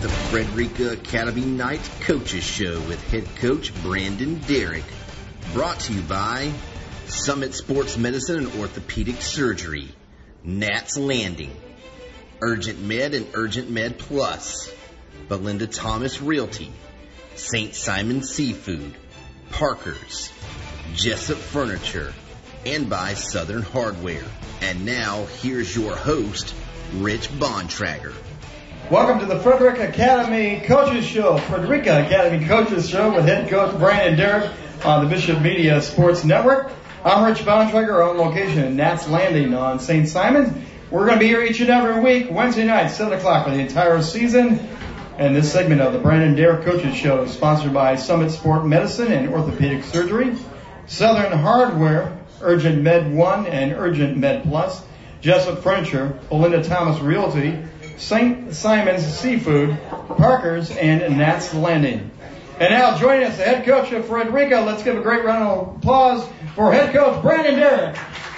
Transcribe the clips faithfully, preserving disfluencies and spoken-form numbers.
the Frederica Academy Night Coaches Show with head coach Brandon Derrick. Brought to you by Summit Sports Medicine and Orthopedic Surgery, Nats Landing, Urgent Med and Urgent Med Plus, Belinda Thomas Realty, Saint Simon Seafood, Parker's, Jessup Furniture, and by Southern Hardware. And now, here's your host, Rich Bontrager. Welcome to the Frederica Academy Coaches Show, Frederica Academy Coaches Show with head coach Brandon Derrick on the Bishop Media Sports Network. I'm Rich Bontrager, on location in Nats Landing on Saint Simon. We're going to be here each and every week, Wednesday night, seven o'clock for the entire season. And this segment of the Brandon Derrick Coaches Show is sponsored by Summit Sport Medicine and Orthopedic Surgery, Southern Hardware, Urgent Med one and Urgent Med Plus, Jessup Furniture, Belinda Thomas Realty, Saint Simon's Seafood, Parker's, and Nats Landing. And now joining us, the head coach of Frederica. Let's give a great round of applause for head coach Brandon Derrick.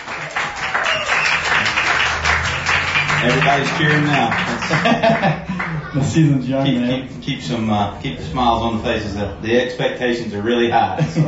Everybody's cheering now. The season's young, keep, man. Keep, keep some keep, keep the smiles on the faces. The expectations are really high. So,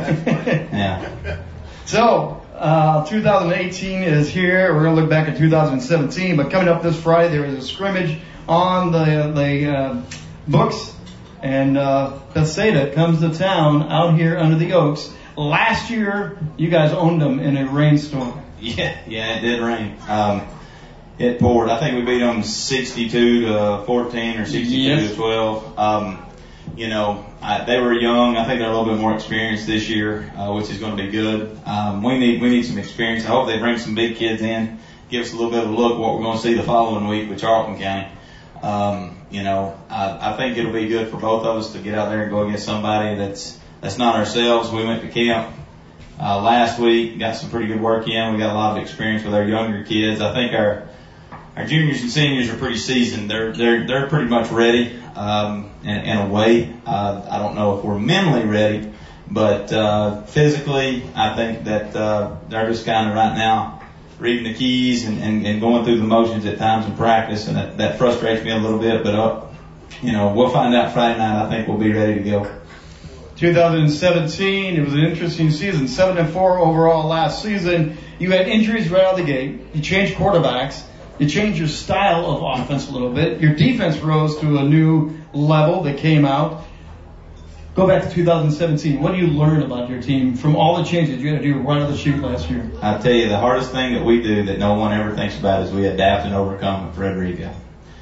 yeah. So, uh, two thousand eighteen is here. We're going to look back at two thousand seventeen. But coming up this Friday, there is a scrimmage on the the uh, books. And uh, Bethsaida comes to town out here under the Oaks. Last year, you guys owned them in a rainstorm. Yeah, yeah, it did rain. Um, it poured. I think we beat them sixty-two to fourteen or sixty-two yes. to twelve. Um, you know, I, they were young. I think they're a little bit more experienced this year, uh, which is going to be good. Um, we need we need some experience. I hope they bring some big kids in, give us a little bit of a look at what we're going to see the following week with Charlton County. Um, you know, I, I think it'll be good for both of us to get out there and go against somebody that's that's not ourselves. We went to camp uh, last week, got some pretty good work in. We got a lot of experience with our younger kids. I think our our juniors and seniors are pretty seasoned. They're they're they're pretty much ready um, in, in a way. Uh, I don't know if we're mentally ready, but uh, physically, I think that uh, they're just kind of right now reading the keys and, and, and going through the motions at times in practice, and that, that frustrates me a little bit. But uh, you know, we'll find out Friday night. I think we'll be ready to go. two thousand seventeen, it was an interesting season. Seven and four overall last season. You had injuries right out of the gate. You changed quarterbacks. You changed your style of offense a little bit. Your defense rose to a new level that came out. Go back to two thousand seventeen. What do you learn about your team from all the changes you had to do right out of the chute last year? I'll tell you, the hardest thing that we do that no one ever thinks about is we adapt and overcome at Frederica.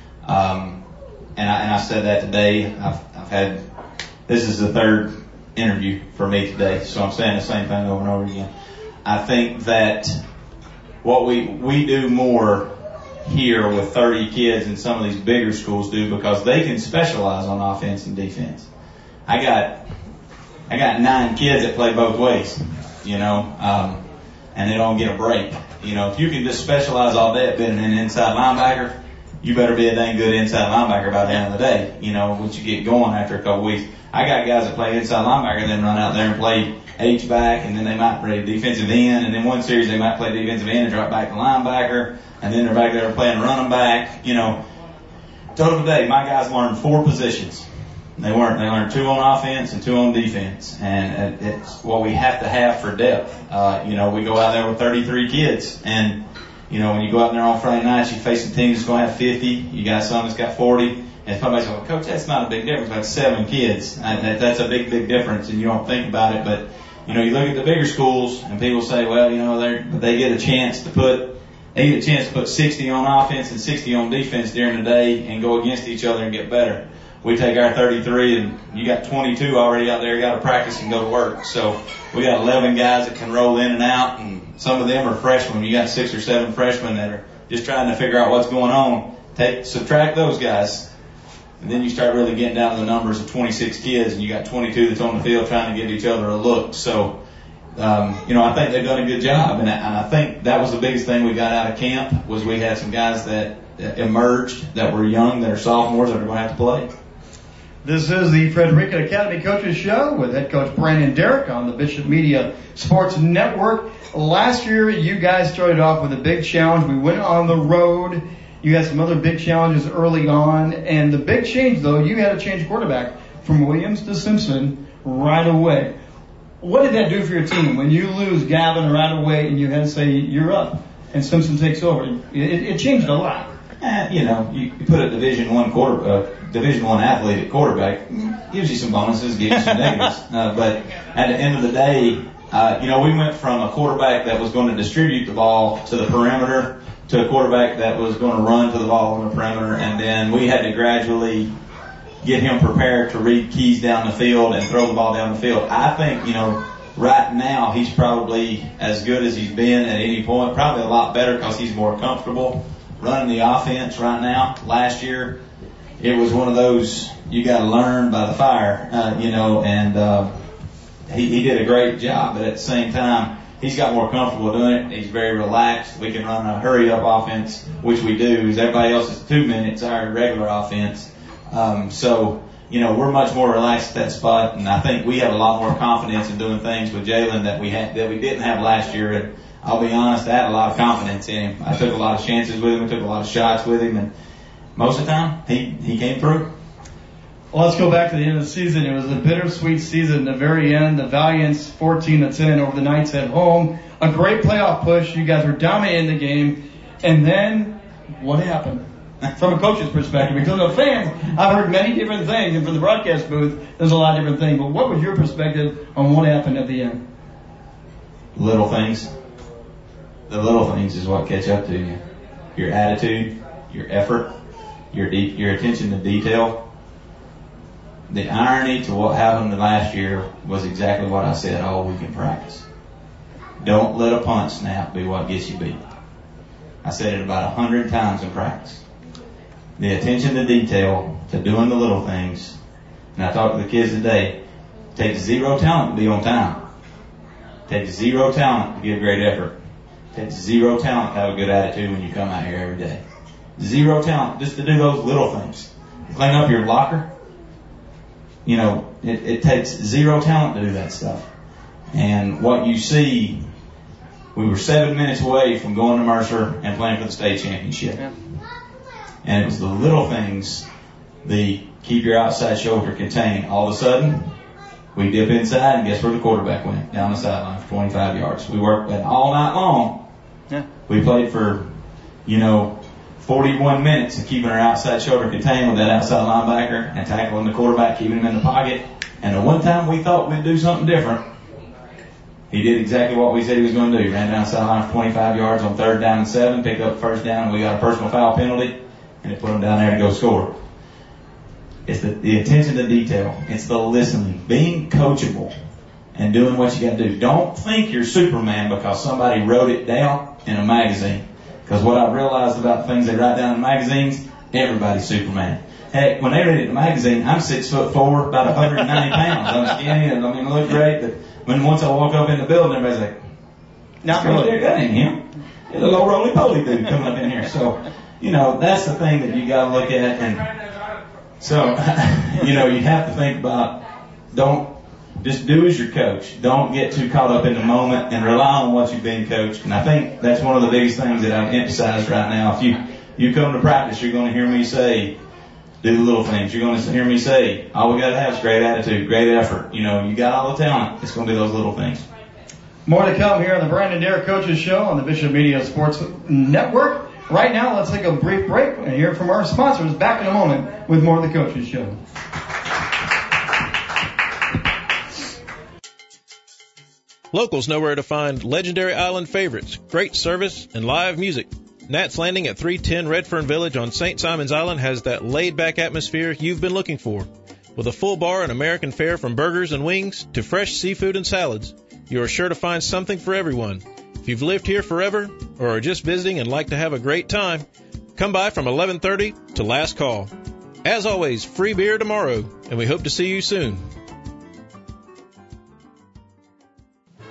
Um, and I, and I said that today. I've, I've had, this is the third interview for me today, so I'm saying the same thing over and over again. I think that what we, we do more here with thirty kids than some of these bigger schools do because they can specialize on offense and defense. I got, I got nine kids that play both ways, you know, um, and they don't get a break. You know, if you can just specialize all day at being an inside linebacker, you better be a dang good inside linebacker by the end of the day, you know, once you get going after a couple weeks. I got guys that play inside linebacker and then run out there and play H-back, and then they might play defensive end, and then one series they might play defensive end and drop back to linebacker, and then they're back there playing running back, you know. Total day, my guys learned four positions. They weren't. They learned two on offense and two on defense, and it's what we have to have for depth. Uh, you know, we go out there with thirty-three kids, and you know, when you go out there on Friday nights, you face a team that's going to have fifty. You got some that's got forty, and somebody's going, Coach, that's not a big difference. That's seven kids, and that, that's a big, big difference. And you don't think about it, but you know, you look at the bigger schools, and people say, well, you know, they they get a chance to put. They get a chance to put sixty on offense and sixty on defense during the day and go against each other and get better. We take our thirty-three and you got twenty-two already out there, you got to practice and go to work. So we got eleven guys that can roll in and out, and some of them are freshmen. You got six or seven freshmen that are just trying to figure out what's going on. Take, subtract those guys, and then you start really getting down to the numbers of twenty-six kids, and you got twenty-two that's on the field trying to give each other a look. So, um, you know, I think they've done a good job, and I, and I think that was the biggest thing we got out of camp was we had some guys that, that emerged that were young, that are sophomores that are going to have to play. This is the Frederica Academy Coaches Show with head coach Brandon Derrick on the Bishop Media Sports Network. Last year, you guys started off with a big challenge. We went on the road You had some other big challenges early on, and the big change, though, you had to change quarterback from Williams to Simpson right away. What did that do for your team when you lose Gavin right away and you had to say you're up and Simpson takes over? It, it changed a lot. Eh, you know, you, you put a Division One quarter, uh, Division One athlete at quarterback, gives you some bonuses, gives you some negatives. Uh, but at the end of the day, uh, you know, we went from a quarterback that was going to distribute the ball to the perimeter to a quarterback that was going to run to the ball on the perimeter, and then we had to gradually get him prepared to read keys down the field and throw the ball down the field. I think, you know, right now he's probably as good as he's been at any point, probably a lot better because he's more comfortable running the offense right now. Last year, it was one of those you got to learn by the fire, uh, you know, and uh, he, he did a great job, but at the same time, he's got more comfortable doing it. He's very relaxed. We can run a hurry-up offense, which we do. Everybody else is two minutes, our regular offense. Um, so, you know, we're much more relaxed at that spot, and I think we have a lot more confidence in doing things with Jalen that we had that we didn't have last year. And I'll be honest, I had a lot of confidence in him. I took a lot of chances with him. I took a lot of shots with him, and most of the time, he he came through. Well, let's go back to the end of the season. It was a bittersweet season. The very end, the Valiants fourteen to ten over the Knights at home. A great playoff push. You guys were dominating the game. And then, what happened? From a coach's perspective, because of fans, I've heard many different things, and from the broadcast booth, there's a lot of different things. But what was your perspective on what happened at the end? Little things. The little things is what catch up to you. Your attitude, your effort, your de- your attention to detail. The irony to what happened last year was exactly what I said all week in practice. Don't let a punt snap be what gets you beat. I said it about a hundred times in practice. The attention to detail, to doing the little things. And I talked to the kids today. It takes zero talent to be on time. It takes zero talent to give great effort. It takes zero talent to have a good attitude when you come out here every day. Zero talent just to do those little things. Clean up your locker. You know, it, it takes zero talent to do that stuff. And what you see, we were seven minutes away from going to Mercer and playing for the state championship. Yeah. And it was the little things, the keep your outside shoulder contained. All of a sudden, we dip inside, and guess where the quarterback went? Down the sideline for twenty-five yards. We worked that all night long. Yeah. We played for, you know, forty-one minutes of keeping our outside shoulder contained with that outside linebacker and tackling the quarterback, keeping him in the pocket. And the one time we thought we'd do something different, he did exactly what we said he was going to do. He ran down the sideline for twenty-five yards on third down and seven, picked up first down, and we got a personal foul penalty, and it put him down there to go score. It's the, the attention to detail. It's the listening, being coachable, and doing what you got to do. Don't think you're Superman because somebody wrote it down in a magazine. Because what I've realized about the things they write down in magazines, everybody's Superman. Heck, when they read it in a magazine, I'm six foot four, about one hundred ninety pounds. I'm skinny, and I mean, I look great. But when once I walk up in the building, everybody's like, "Not really, that ain't him. There's a little roly poly dude coming up in here." So, you know, that's the thing that you got to look at. And so, you know, you have to think about, don't just do as your coach. Don't get too caught up in the moment and rely on what you've been coached. And I think that's one of the biggest things that I've emphasized right now. If you, you come to practice, you're going to hear me say, do the little things. You're going to hear me say, all we got to have is great attitude, great effort. You know, you got all the talent. It's going to be those little things. More to come here on the Brandon Derrick Coaches Show on the Bishop Media Sports Network. Right now, let's take a brief break and hear from our sponsors. Back in a moment with more of the Coaches Show. Locals know where to find legendary island favorites, great service, and live music. Nat's Landing at three ten Redfern Village on Saint Simons Island has that laid-back atmosphere you've been looking for. With a full bar and American fare from burgers and wings to fresh seafood and salads, you are sure to find something for everyone. If you've lived here forever or are just visiting and like to have a great time, come by from eleven thirty to last call. As always, free beer tomorrow, and we hope to see you soon.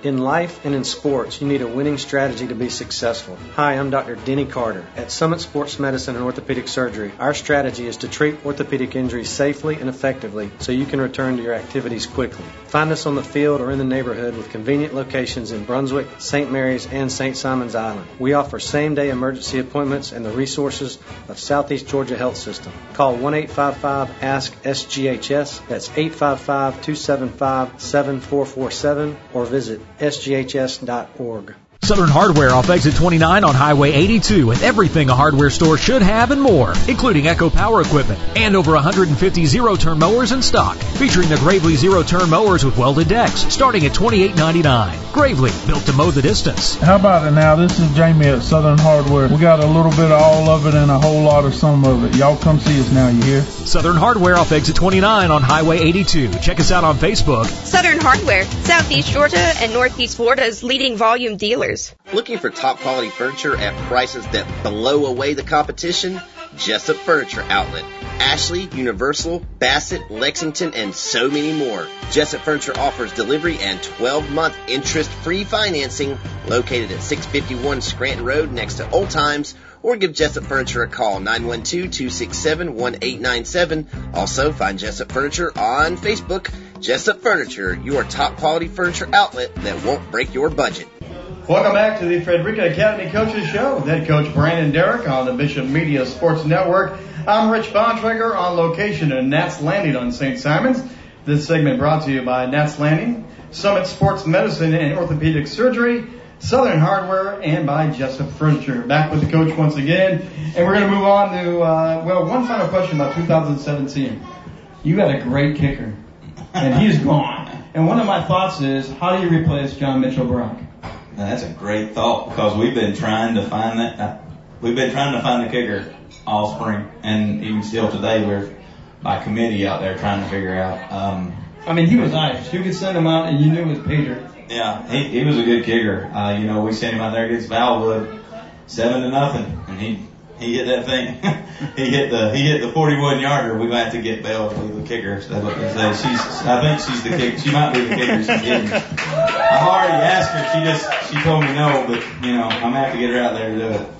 In life and in sports, you need a winning strategy to be successful. Hi, I'm Doctor Denny Carter. At Summit Sports Medicine and Orthopedic Surgery, our strategy is to treat orthopedic injuries safely and effectively so you can return to your activities quickly. Find us on the field or in the neighborhood with convenient locations in Brunswick, Saint Mary's, and Saint Simons Island. We offer same-day emergency appointments and the resources of Southeast Georgia Health System. Call one eight five five, ask S G H S. That's eight five five, two seven five, seven four four seven or visit S G H S dot org. Southern Hardware off exit twenty-nine on Highway eighty-two with everything a hardware store should have and more, including Echo Power Equipment and over one hundred fifty zero-turn mowers in stock, featuring the Gravely zero-turn mowers with welded decks, starting at twenty-eight ninety-nine. Gravely, built to mow the distance. How about it now? This is Jamie at Southern Hardware. We got a little bit of all of it and a whole lot of some of it. Y'all come see us now, you hear? Southern Hardware off exit twenty-nine on Highway eighty-two. Check us out on Facebook. Southern Hardware, Southeast Georgia and Northeast Florida's leading volume dealers. Looking for top quality furniture at prices that blow away the competition? Jessup Furniture Outlet. Ashley, Universal, Bassett, Lexington, and so many more. Jessup Furniture offers delivery and twelve-month interest-free financing located at six fifty-one Scranton Road next to Old Times, or give Jessup Furniture a call, nine one two, two six seven, one eight nine seven. Also, find Jessup Furniture on Facebook. Jessup Furniture, your top quality furniture outlet that won't break your budget. Welcome back to the Frederica Academy Coaches Show with head coach Brandon Derrick on the Bishop Media Sports Network. I'm Rich Bontrager on location in Nats Landing on Saint Simons. This segment brought to you by Nats Landing, Summit Sports Medicine and Orthopedic Surgery, Southern Hardware, and by Jessup Furniture. Back with the coach once again, and we're going to move on to, uh, well, one final question about two thousand seventeen. You got a great kicker, and he's gone. And one of my thoughts is, how do you replace John Mitchell Brock? Now, that's a great thought, because we've been trying to find that. Uh, we've been trying to find the kicker all spring, and even still today, we're by committee out there trying to figure out. Um, I mean, he was Irish. You could send him out, and you knew it was Peter. Yeah, he, he was a good kicker. Uh, you know, we sent him out there against Valwood, seven to nothing, and he he hit that thing. he hit the he hit the forty-one yarder. We might have to get Belle to be the kicker. So what they say. She's I think she's the kicker. She might be the kicker. She's getting. I've already asked her. She just she told me no, but you know I'm gonna have to get her out there to do it.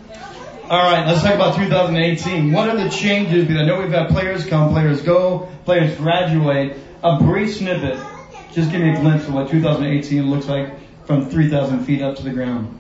All right, let's talk about two thousand eighteen. What are the changes? Because I know we've got players come, players go, players graduate. A brief snippet. Just give me a glimpse of what two thousand eighteen looks like from three thousand feet up to the ground.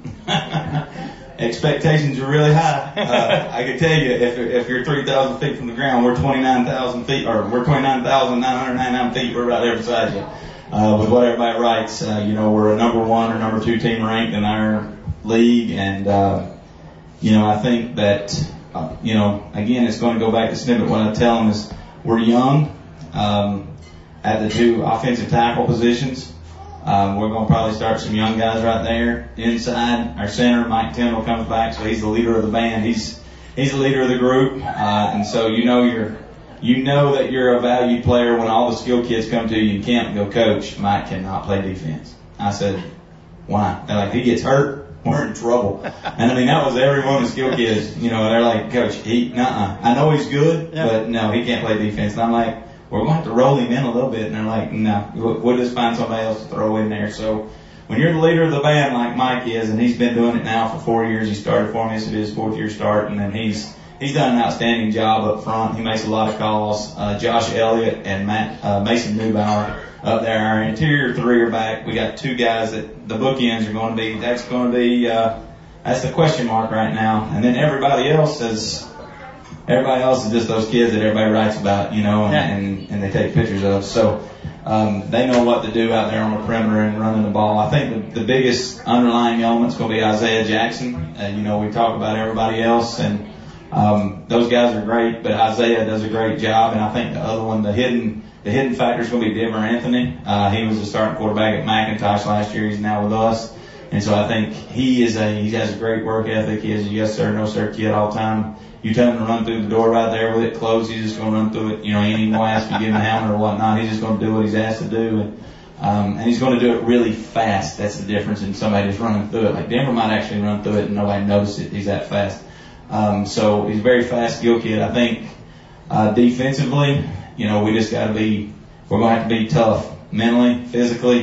Expectations are really high. Uh, I can tell you, if if you're three thousand feet from the ground, we're twenty-nine thousand feet, or we're twenty-nine thousand nine hundred ninety-nine feet. We're right there beside you. Uh, with what everybody writes, uh, you know, we're a number one or number two team ranked in our league, and uh, you know, I think that uh, you know, again, it's going to go back to snippet. What I tell them is, we're young um, at the two offensive tackle positions. Um, we're going to probably start some young guys right there inside. Our center, Mike Tindall, comes back, so he's the leader of the band. He's he's the leader of the group, uh, and so you know you're you know that you're a valued player when all the skill kids come to you in camp and go, Coach, Mike cannot play defense. I said, why? They're like, he gets hurt, we're in trouble. And I mean, that was every one of the skill kids. You know, they're like, Coach, he, nuh-uh. I know he's good, yeah. but no, he can't play defense. And I'm like, we're going to have to roll him in a little bit. And they're like, no, we'll just find somebody else to throw in there. So when you're the leader of the band like Mike is, and he's been doing it now for four years, he started for me, this is his fourth year start, and then he's he's done an outstanding job up front. He makes a lot of calls. Uh, Josh Elliott and Matt uh, Mason Neubauer up there. Our interior three are back. We got two guys that the bookends are going to be, that's going to be, uh, that's the question mark right now. And then everybody else is, Everybody else is just those kids that everybody writes about, you know, and, yeah. and, and they take pictures of. So um, they know what to do out there on the perimeter and running the ball. I think the, the biggest underlying element is going to be Isaiah Jackson. Uh, you know, we talk about everybody else, and um, those guys are great, but Isaiah does a great job. And I think the other one, the hidden the hidden factor is going to be Denver Anthony. Uh, he was the starting quarterback at McIntosh last year. He's now with us. And so I think he is a, he has a great work ethic. He is a yes sir, no sir kid all the time. You tell him to run through the door right there with it closed, he's just going to run through it. You know, he ain't even going to ask you to give him a helmet or whatnot. He's just going to do what he's asked to do. And, um, and he's going to do it really fast. That's the difference in somebody just running through it. Like Denver might actually run through it and nobody notices it. He's that fast. Um, so he's a very fast skill kid. I think, uh, defensively, you know, we just got to be, we're going to have to be tough mentally, physically.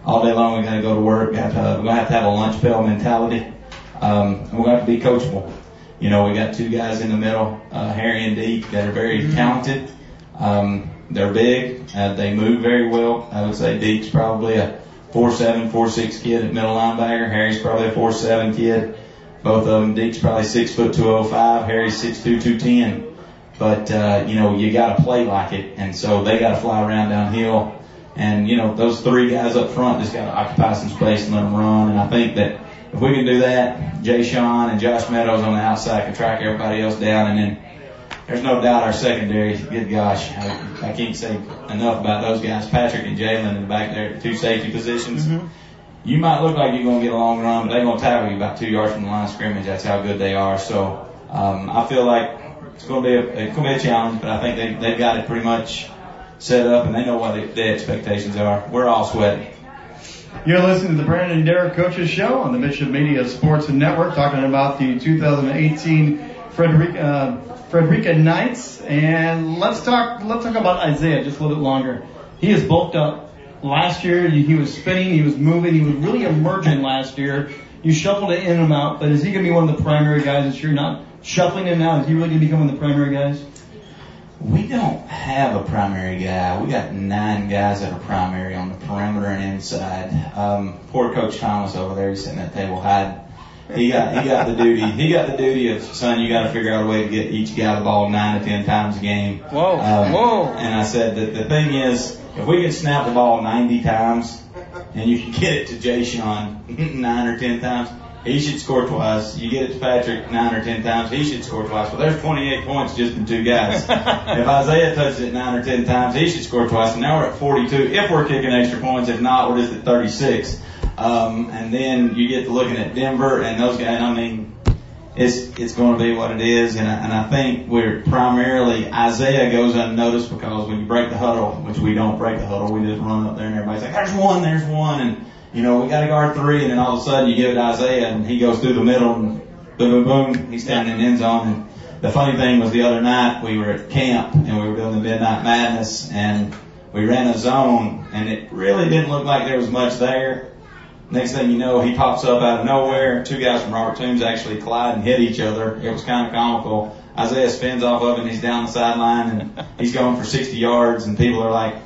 all day long we got to go to work. We have to, we're going to have to have a lunch pail mentality. Um, and we're going to have to be coachable. You know, we got two guys in the middle, uh, Harry and Deke, that are very mm-hmm. talented. Um, they're big. Uh, they move very well. I would say Deke's probably a four seven, four six kid at middle linebacker. Harry's probably a four seven kid. Both of them. Deke's probably six foot two oh five. Harry's six two, two ten. But, uh, you know, you got to play like it. And so they got to fly around downhill. And, you know, those three guys up front just got to occupy some space and let them run. And I think that if we can do that, Jay Sean and Josh Meadows on the outside can track everybody else down. And then there's no doubt our secondary, good gosh, I, I can't say enough about those guys, Patrick and Jalen in the back there, two safety positions. Mm-hmm. You might look like you're going to get a long run, but they're going to tackle you about two yards from the line of scrimmage. That's how good they are. So um, I feel like it's going to be a, it's going to be a challenge, but I think they, they've got it pretty much set up, and they know what the, the expectations are. We're all sweating. You're listening to the Brandon and Derek Coaches Show on the Bishop Media Sports Network, talking about the two thousand eighteen Frederica, uh, Frederica Knights. And let's talk, let's talk about Isaiah just a little bit longer. He is bulked up. Last year, he was spinning, he was moving, he was really emerging last year. You shuffled it in and out, but is he going to be one of the primary guys this year? Not shuffling in and out. Is he really going to become one of the primary guys? We don't have a primary guy. We got nine guys that are primary on the perimeter and inside. Um, poor Coach Thomas over there, he's sitting at the table hiding. He got he got the duty. He got the duty of, son, you got to figure out a way to get each guy the ball nine to ten times a game. Whoa, um, whoa. And I said that the thing is, if we can snap the ball ninety times and you can get it to Jay Sean nine or ten times, he should score twice. You get it to Patrick nine or ten times, he should score twice. Well, there's twenty-eight points just in two guys. If Isaiah touches it nine or ten times, he should score twice. And now we're at forty-two. If we're kicking extra points, if not, we're just at thirty-six. Um, and then you get to looking at Denver and those guys. I mean, it's it's going to be what it is. And I, and I think we're primarily Isaiah goes unnoticed because when you break the huddle, which we don't break the huddle, we just run up there and everybody's like, "There's one, there's one," and you know, we got to guard three, and then all of a sudden you give it to Isaiah, and he goes through the middle, and boom, boom, boom, he's standing in the end zone. And the funny thing was the other night we were at camp, and we were doing the Midnight Madness, and we ran a zone, and it really didn't look like there was much there. Next thing you know, he pops up out of nowhere. Two guys from Robert Toombs actually collide and hit each other. It was kind of comical. Isaiah spins off of him, he's down the sideline, and he's going for sixty yards, and people are like,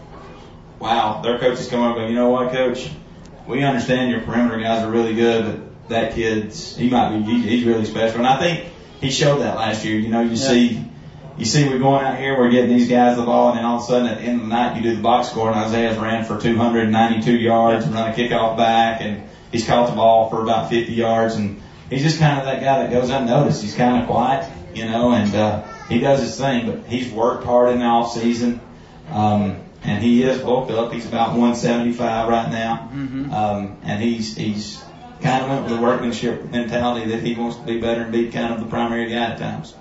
wow, their coach is coming up and going, you know what, coach? We understand your perimeter guys are really good, but that kid's, he might be, he, he's really special. And I think he showed that last year. You know, you yeah. see, you see we're going out here, we're getting these guys the ball, and then all of a sudden at the end of the night you do the box score, and Isaiah's ran for two hundred ninety-two yards and run a kickoff back, and he's caught the ball for about fifty yards, and he's just kind of that guy that goes unnoticed. He's kind of quiet, you know, and, uh, he does his thing, but he's worked hard in the off season. Um, And he is bulked up. He's about one seventy-five right now. Mm-hmm. Um, and he's, he's kind of went with the workmanship mentality that he wants to be better and be kind of the primary guy at times.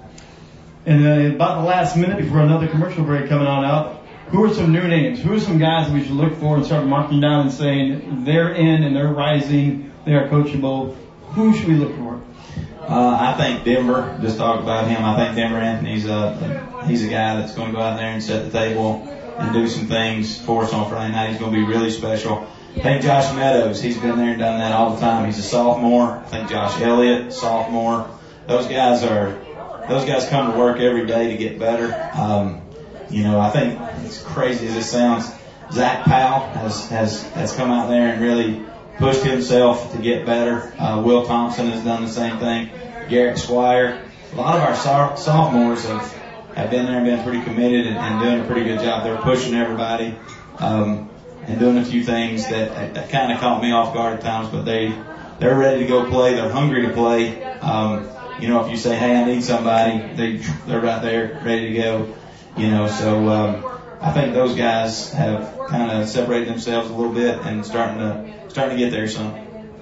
And uh, about the last minute before another commercial break coming on out, who are some new names? Who are some guys we should look for and start marking down and saying they're in and they're rising, they are coachable? Who should we look for? Uh, I think Denver, just talk about him. I think Denver Anthony's a, he's a guy that's going to go out there and set the table and do some things for us on Friday night. He's going to be really special. I think Josh Meadows, he's been there and done that all the time. He's a sophomore. I think Josh Elliott, sophomore. Those guys are, those guys come to work every day to get better. Um, you know, I think, as crazy as it sounds, Zach Powell has, has, has come out there and really pushed himself to get better. Uh, Will Thompson has done the same thing. Garrett Squire. A lot of our so- sophomores have, have been there and been pretty committed and, and doing a pretty good job. They're pushing everybody, um, and doing a few things that, that kind of caught me off guard at times, but they, they're ready to go play. They're hungry to play. Um, you know, if you say, hey, I need somebody, they, they're right there ready to go, you know, so, um, I think those guys have kind of separated themselves a little bit and starting to, starting to get there some.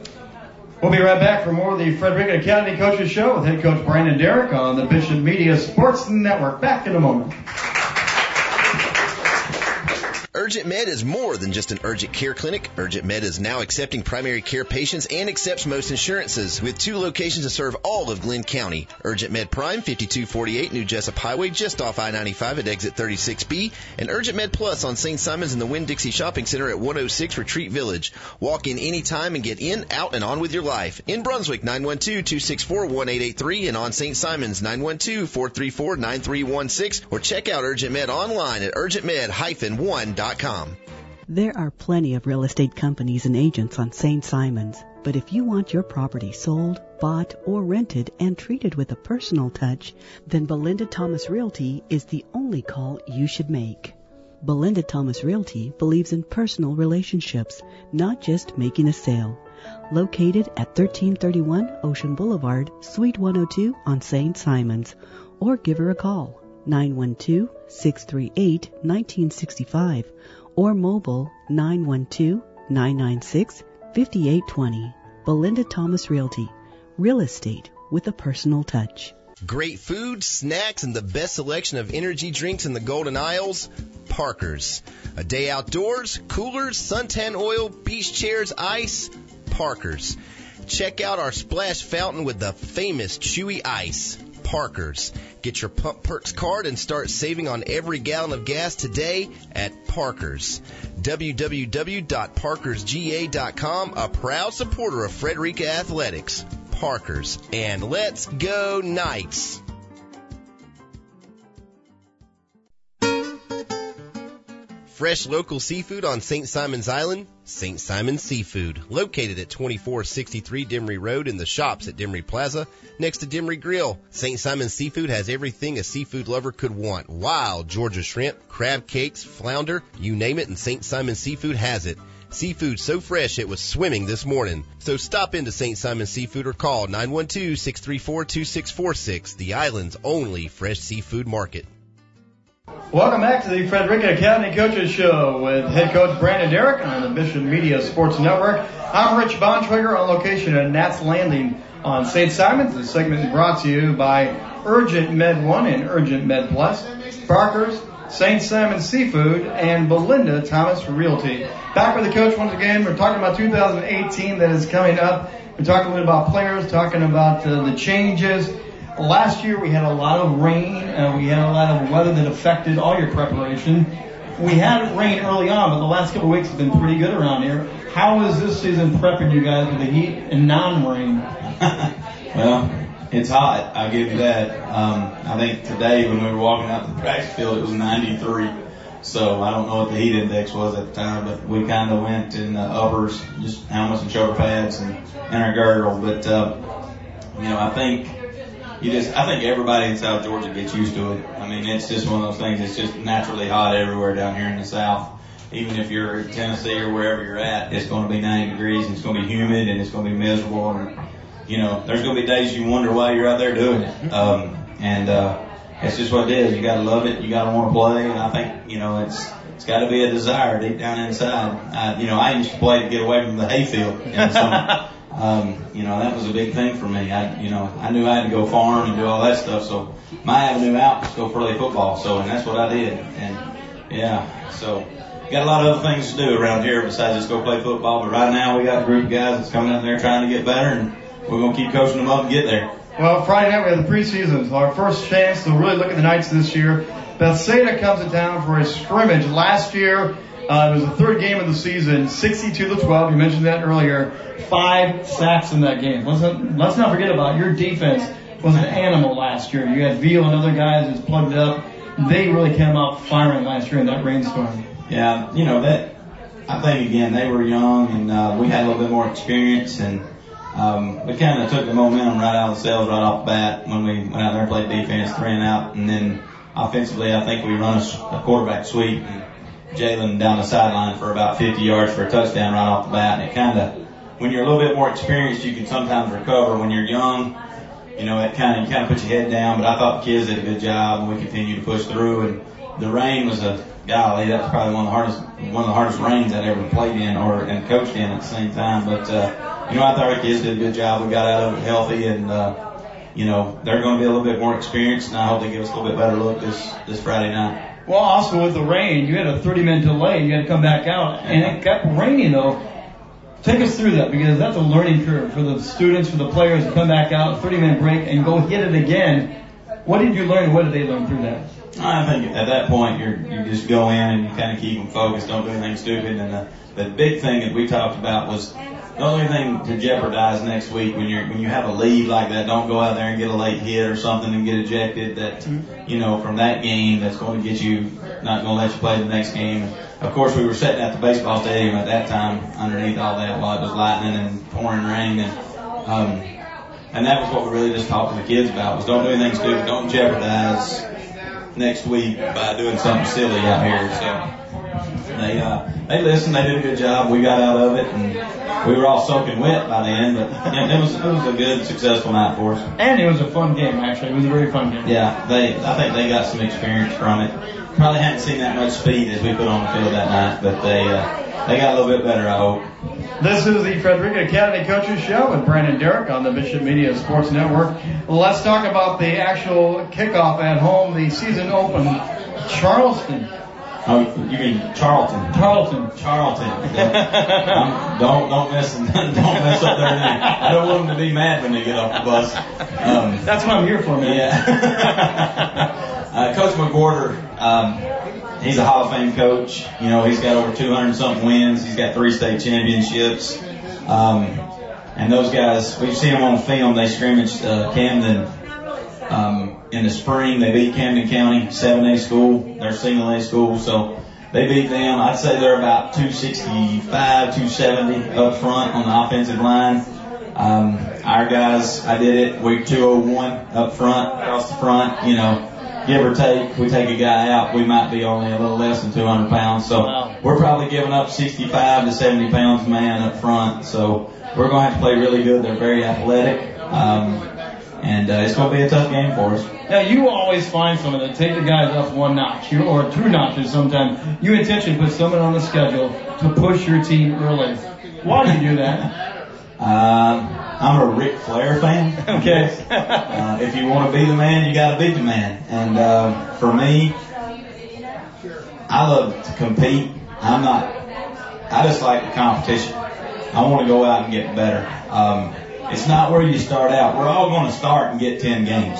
We'll be right back for more of the Frederica Academy Coaches Show with head coach Brandon Derrick on the Bishop Media Sports Network. Back in a moment. Urgent Med is more than just an urgent care clinic. Urgent Med is now accepting primary care patients and accepts most insurances with two locations to serve all of Glenn County. Urgent Med Prime, fifty-two forty-eight New Jessup Highway, just off I ninety-five at exit thirty-six B, and Urgent Med Plus on Saint Simons in the Winn-Dixie Shopping Center at one oh six Retreat Village. Walk in anytime and get in, out, and on with your life. In Brunswick, nine one two, two six four, one eight eight three, and on Saint Simons, nine one two, four three four, nine three one six, or check out Urgent Med online at urgent med dash one dot com. There are plenty of real estate companies and agents on Saint Simons, but if you want your property sold, bought, or rented and treated with a personal touch, then Belinda Thomas Realty is the only call you should make. Belinda Thomas Realty believes in personal relationships, not just making a sale. Located at thirteen thirty-one Ocean Boulevard, Suite one oh two on Saint Simons, or give her a call, nine one two, six three eight, one nine six five, or mobile nine one two, nine nine six, five eight two zero. Belinda Thomas Realty, real estate with a personal touch. Great food, snacks, and the best selection of energy drinks in the Golden Isles, Parker's. A day outdoors, coolers, suntan oil, beach chairs, ice, Parker's. Check out our splash fountain with the famous chewy ice, Parker's. Get your Pump Perks card and start saving on every gallon of gas today at Parker's. w w w dot parkers g a dot com, a proud supporter of Frederica Athletics. Parker's. And let's go Knights! Fresh local seafood on Saint Simons Island, Saint Simons Seafood, located at twenty-four sixty-three Demery Road in the shops at Demery Plaza, next to Demery Grill. Saint Simons Seafood has everything a seafood lover could want. Wild Georgia shrimp, crab cakes, flounder, you name it, and Saint Simons Seafood has it. Seafood so fresh it was swimming this morning. So stop into Saint Simons Seafood or call nine one two, six three four, two six four six, the island's only fresh seafood market. Welcome back to the Frederica Academy Coaches Show with head coach Brandon Derrick on the Mission Media Sports Network. I'm Rich Bontrager on location at Nats Landing on Saint Simons. This segment is brought to you by Urgent Med one and Urgent Med Plus, Parker's, Saint Simons Seafood, and Belinda Thomas Realty. Back with the coach once again. We're talking about two thousand eighteen that is coming up. We're talking a little about players, talking about uh, the changes. Last year we had a lot of rain, and we had a lot of weather that affected all your preparation. We had rain early on, but the last couple of weeks have been pretty good around here. How is this season prepping you guys for the heat and non-rain? Well, it's hot, I'll give you that. Um, I think today when we were walking out to the practice field, it was ninety-three. So I don't know what the heat index was at the time, but we kind of went in the uppers, just helmets and shoulder pads and, and our girdle. But, uh, you know, I think you just, I think everybody in South Georgia gets used to it. I mean, it's just one of those things. It's just naturally hot everywhere down here in the South. Even if you're in Tennessee or wherever you're at, it's going to be ninety degrees and it's going to be humid and it's going to be miserable. And, you know, there's going to be days you wonder why you're out there doing it. Um, and, uh, it's just what it is. You got to love it. You got to want to play. And I think, you know, it's, it's got to be a desire deep down inside. I, you know, I used to play to get away from the hayfield in the summer. Um, you know, that was a big thing for me. I, you know, I knew I had to go farm and do all that stuff. So my avenue out was go play football. So, and that's what I did. And yeah, so got a lot of other things to do around here besides just go play football. But right now we got a group of guys that's coming out there trying to get better, and we're going to keep coaching them up and get there. Well, Friday night we have the preseason. So our first chance to really look at the Knights this year. Bethsaida comes to town for a scrimmage. Last year, uh, it was the third game of the season, sixty-two to twelve. You mentioned that earlier. Five sacks in that game. Let's not, let's not forget about your defense was an animal last year. You had Veal and other guys that's plugged up. They really came out firing last year in that rainstorm. Yeah, you know, that, I think again, they were young and, uh, we had a little bit more experience, and, um, we kind of took the momentum right out of the sails right off the bat when we went out there and played defense, three and out, and then offensively, I think we run a, a quarterback sweep and Jalen down the sideline for about fifty yards for a touchdown right off the bat. And it kind of, when you're a little bit more experienced, you can sometimes recover. When you're young, you know, it kind of, you kind of put your head down. But I thought the kids did a good job, and we continued to push through. And the rain was a, golly, that's probably one of the hardest, one of the hardest rains I'd ever played in or and coached in at the same time. But uh, you know, I thought our kids did a good job. We got out of it healthy, and uh, you know, they're going to be a little bit more experienced, and I hope they give us a little bit better look this this Friday night. Well, also with the rain, you had a thirty-minute delay. You had to come back out, and it kept raining though. Take us through that, because that's a learning curve for the students, for the players to come back out, thirty-minute break, and go hit it again. What did you learn? What did they learn through that? I think at that point you're you just go in and you kind of keep them focused, don't do anything stupid. And the, the big thing that we talked about was the only thing to jeopardize next week when you're when you have a lead like that. Don't go out there and get a late hit or something and get ejected. That you know from that game that's going to get you not going to let you play the next game. Of course, we were sitting at the baseball stadium at that time underneath all that while it was lightning and pouring rain, and um, and that was what we really just talked to the kids about was don't do anything stupid, don't jeopardize next week by doing something silly out here. So they uh, they listened, they did a good job. We got out of it, and we were all soaking wet by the end, but yeah, it was it was a good, successful night for us. And it was a fun game, actually. It was a very fun game. Yeah, they I think they got some experience from it. Probably hadn't seen that much speed as we put on the field that night, but they uh, they got a little bit better, I hope. This is the Frederica Academy Coaches Show with Brandon Derrick on the Bishop Media Sports Network. Let's talk about the actual kickoff at home, the season open, Charleston. Oh, you mean Charlton? Charlton. Charlton. um, don't don't mess don't mess up their name. I don't want them to be mad when they get off the bus. Um, That's what I'm here for, man. Yeah. Uh, Coach McWhorter, um, he's a Hall of Fame coach. You know, he's got over two hundred something wins. He's got three state championships. Um, and those guys, we've seen them on film. They scrimmaged uh, Camden um, in the spring. They beat Camden County, seven A school. They're single A school, so they beat them. I'd say they're about two sixty-five, two seventy up front on the offensive line. Um, our guys, I did it, week two oh one up front, across the front, you know. Give or take, we take a guy out, we might be only a little less than two hundred pounds. So wow. We're probably giving up sixty-five to seventy pounds a man up front. So we're going to have to play really good. They're very athletic. Um, and uh, it's going to be a tough game for us. Now, you always find someone that take the guys up one notch, or two notches sometimes. You intentionally put someone on the schedule to push your team early. Why do you do that? Um, I'm a Ric Flair fan. Okay. uh, if you want to be the man, you got to beat the man. And uh, for me, I love to compete. I'm not. I just like the competition. I want to go out and get better. Um, it's not where you start out. We're all going to start and get ten games.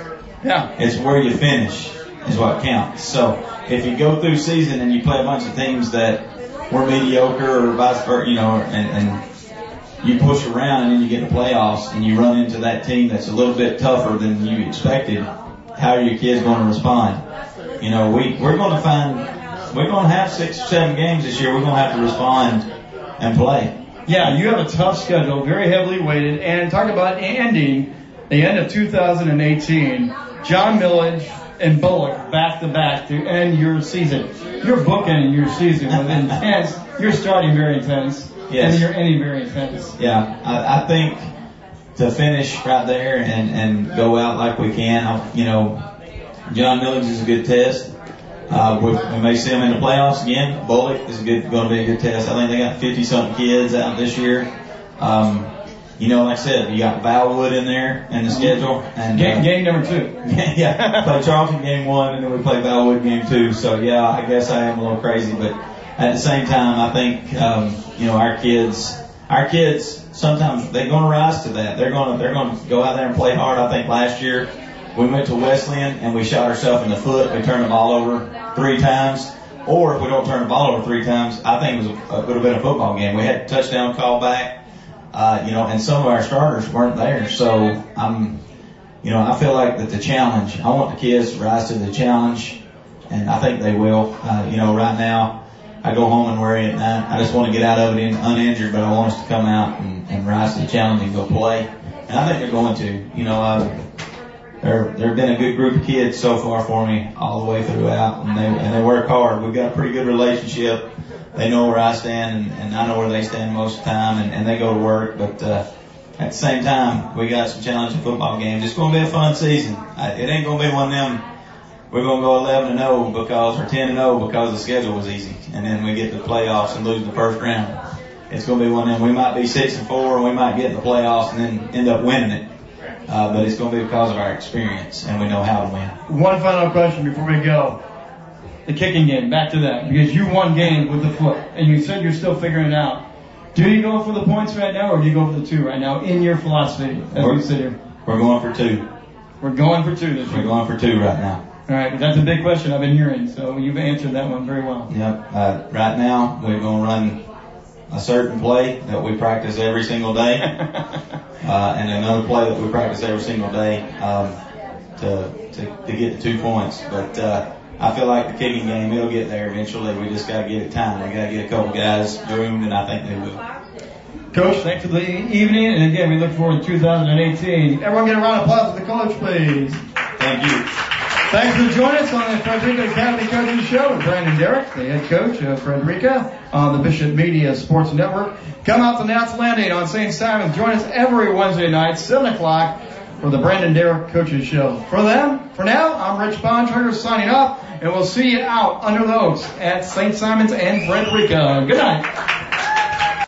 Yeah. It's where you finish is what counts. So if you go through season and you play a bunch of teams that were mediocre or vice versa, you know, and, and you push around and then you get in the playoffs and you run into that team that's a little bit tougher than you expected, how are your kids going to respond? You know, we, we're going to find, we're going to have six or seven games this year. We're going to have to respond and play. Yeah, you have a tough schedule, very heavily weighted. And talk about ending the end of two thousand eighteen, John Millage and Bullock back to back to end your season. You're bookending your season with intense. You're starting very intense. Yes. And you're ending very intense. Yeah, I, I think to finish right there and, and go out like we can, I, you know, John Millage is a good test. Uh, we, we may see them in the playoffs again. Bullock is good, going to be a good test. I think they got fifty something kids out this year. Um, you know, like I said, you got Valwood in there in the schedule. And, game, uh, game number two. Yeah, play Charleston game one, and then we play Valwood game two. So yeah, I guess I am a little crazy, but at the same time, I think um, you know our kids, our kids sometimes they're going to rise to that. They're going to they're going to go out there and play hard. I think last year we went to Wesleyan and we shot ourselves in the foot. We turned the ball over three times. Or if we don't turn the ball over three times, I think it was a, it would have been a football game. We had a touchdown call back, uh, you know, and some of our starters weren't there. So I'm, you know, I feel like that the challenge. I want the kids to rise to the challenge, and I think they will. Uh, you know, right now I go home and worry at night. I just want to get out of it in, uninjured, but I want us to come out and, and rise to the challenge and go play. And I think they're going to. You know, uh, They're, they've been a good group of kids so far for me all the way throughout, and they and they work hard. We've got a pretty good relationship. They know where I stand, and, and I know where they stand most of the time, and, and they go to work. But uh, at the same time, we got some challenging football games. It's going to be a fun season. I, it ain't going to be one of them. We're going to go eleven and oh because or ten and oh because the schedule was easy, and then we get to the playoffs and lose the first round. It's going to be one of them. We might be six and four, and we might get in the playoffs and then end up winning it. Uh, but it's going to be because of our experience, and we know how to win. One final question before we go. the kicking game, back to that, because you won games with the foot, and you said you're still figuring it out. Do you go for the points right now, or do you go for the two right now in your philosophy as we're, we sit here? We're going for two. We're going for two this We're year. going for two right now. All right, that's a big question I've been hearing, so you've answered that one very well. Yep. Uh, right now, we're going to run a certain play that we practice every single day, uh, and another play that we practice every single day um, to, to to get the two points. But uh, I feel like the kicking game, it'll get there eventually. We just got to get it timed. We got to get a couple guys groomed, and I think they will. Coach, thanks for the evening, and again, we look forward to two thousand eighteen. Everyone get a round of applause for the coach, please. Thank you. Thanks for joining us on the Frederica Academy Coaches Show with Brandon Derrick, the head coach of Frederica on the Bishop Media Sports Network. Come out to Nats Landing on Saint Simon's. Join us every Wednesday night, seven o'clock, for the Brandon Derrick Coaches Show. For them, for now, I'm Rich Bontrager signing off, and we'll see you out under the oaks at Saint Simon's and Frederica. Good night.